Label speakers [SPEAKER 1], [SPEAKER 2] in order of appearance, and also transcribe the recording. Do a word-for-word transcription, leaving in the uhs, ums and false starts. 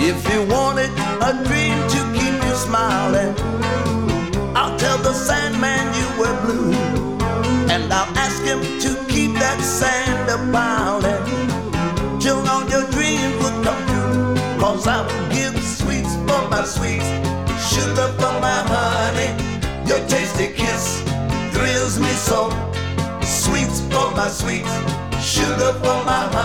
[SPEAKER 1] If you wanted a dream to keep you smiling, I'll tell the Sandman you were blue, and I'll ask him to keep that sand a piling till all your dreams would come true. Cause I would give sweets for my sweets, sugar for my honey. Your tasty kiss thrills me so. Sweets for my sweets, sugar for my honey.